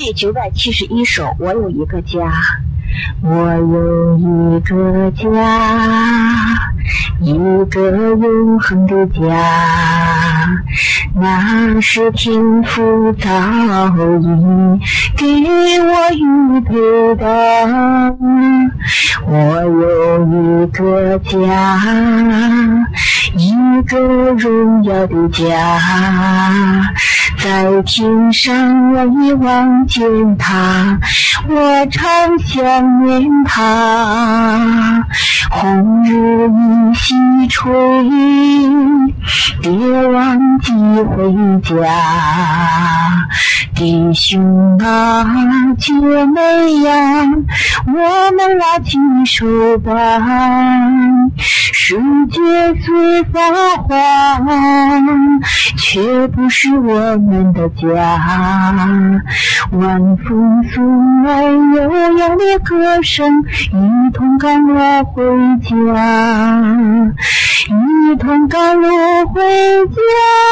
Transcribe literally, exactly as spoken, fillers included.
第九百七十一首，我有一个家，我有一个家，一个永恒的家，那是天父早已给我预备的。我有一个家，一个荣耀的家，在天上我已望见他，我常想念他。红日已西垂，别忘记回家。弟兄啊，姐妹呀，我们拉起手吧。世界虽发黄，却不是我们的家。晚风送来悠扬的歌声，一同赶路回家，一同赶路回家。